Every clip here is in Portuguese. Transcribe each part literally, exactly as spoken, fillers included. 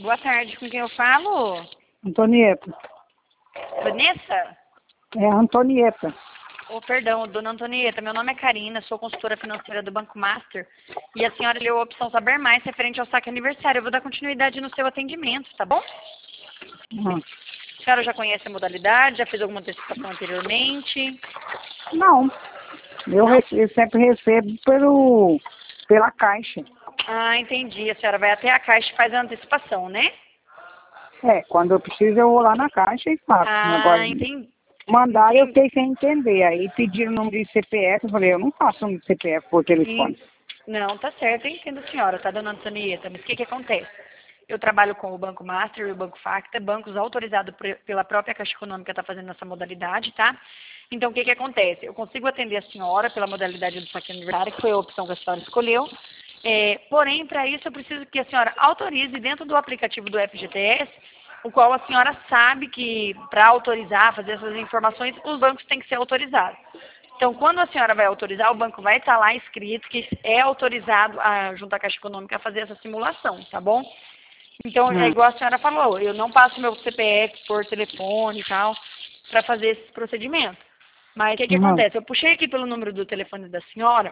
Boa tarde, com quem eu falo? Antonieta. Vanessa? É, Antonieta. Oh, perdão, dona Antonieta, meu nome é Karina, sou consultora financeira do Banco Master e a senhora leu a opção Saber Mais referente ao saque aniversário. Eu vou dar continuidade no seu atendimento, tá bom? Uhum. A senhora já conhece a modalidade, já fez alguma antecipação anteriormente? Não, eu, rece- eu sempre recebo pelo, pela caixa. Ah, entendi. A senhora vai até a caixa e faz a antecipação, né? É, quando eu preciso eu vou lá na caixa e faço. Agora, Ah, entendi. mandar eu entendi. fiquei sem entender. Aí pediram o número de C P F, eu falei, eu não faço um C P F por telefone. E- Não, tá certo, eu entendo a senhora, tá, dona Antonieta? Mas o que que acontece? Eu trabalho com o Banco Master e o Banco Facta, bancos autorizados pre- pela própria Caixa Econômica está fazendo essa modalidade, tá? Então, o que que acontece? Eu consigo atender a senhora pela modalidade do saque aniversário, que foi a opção que a senhora escolheu. É, porém, para isso, eu preciso que a senhora autorize dentro do aplicativo do F G T S, o qual a senhora sabe que, para autorizar, fazer essas informações, os bancos têm que ser autorizados. Então, quando a senhora vai autorizar, o banco vai estar lá escrito que é autorizado, a, junto à Caixa Econômica, a fazer essa simulação, tá bom? Então, é Hum. igual a senhora falou, eu não passo meu C P F por telefone e tal, para fazer esse procedimento. Mas o que que Uhum. acontece? Eu puxei aqui pelo número do telefone da senhora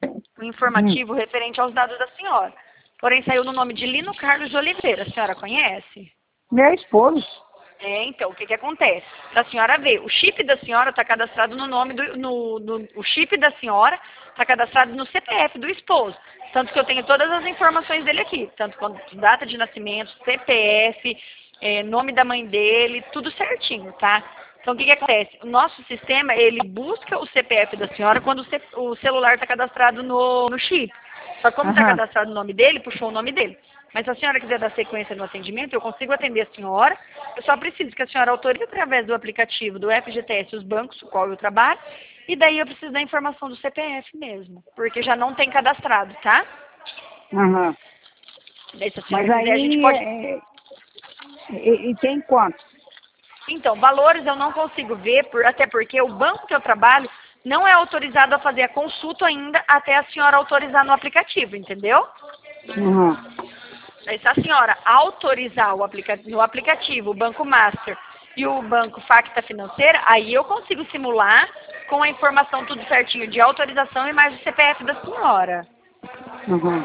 o Uhum. informativo referente aos dados da senhora. Porém, saiu no nome de Lino Carlos de Oliveira. A senhora conhece? Meu esposo. É, então, o que que acontece? Para a senhora ver, o chip da senhora está cadastrado no nome do... No, no- o chip da senhora está cadastrado no C P F do esposo. Tanto que eu tenho todas as informações dele aqui. Tanto quanto data de nascimento, C P F, é, nome da mãe dele, tudo certinho, tá? Então, o que que acontece? O nosso sistema, ele busca o C P F da senhora quando o, ce- o celular está cadastrado no, no chip. Só que como está Aham. cadastrado o nome dele, puxou o nome dele. Mas se a senhora quiser dar sequência no atendimento, eu consigo atender a senhora. Eu só preciso que a senhora autorize através do aplicativo do F G T S os bancos, o qual eu trabalho. E daí eu preciso da informação do C P F mesmo, porque já não tem cadastrado, tá? Aham. Daí se a senhora Mas quiser, a gente aí, pode... é, e, e tem quanto? Então, valores eu não consigo ver, por- até porque o banco que eu trabalho não é autorizado a fazer a consulta ainda até a senhora autorizar no aplicativo, entendeu? Uhum. Aí, se a senhora autorizar o aplica no aplicativo o Banco Master e o Banco Facta Financeira, aí eu consigo simular com a informação tudo certinho de autorização e mais o C P F da senhora. Uhum.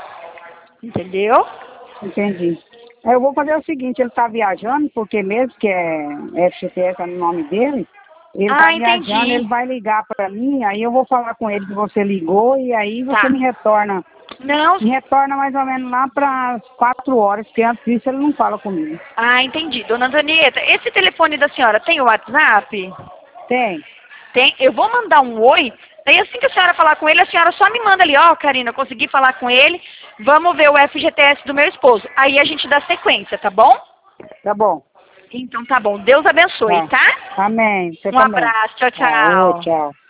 Entendeu? Entendi. Eu vou fazer o seguinte, ele está viajando, porque mesmo que é F G T S é no nome dele, ele está Ah, viajando, ele entendi. vai ligar para mim, aí eu vou falar com ele que você ligou e aí você Tá. me retorna. Não. Me retorna mais ou menos lá para as quatro horas, porque antes disso ele não fala comigo. Ah, entendi. Dona Antonieta, esse telefone da senhora tem o WhatsApp? Tem. Tem. Eu vou mandar um oi. Daí assim que a senhora falar com ele, a senhora só me manda ali, ó, Karina, eu consegui falar com ele. Vamos ver o F G T S do meu esposo. Aí a gente dá sequência, tá bom? Tá bom. Então tá bom. Deus abençoe, Tá. tá? Amém. Você Um também. abraço. Tchau, Tá. Ô, tchau. tchau.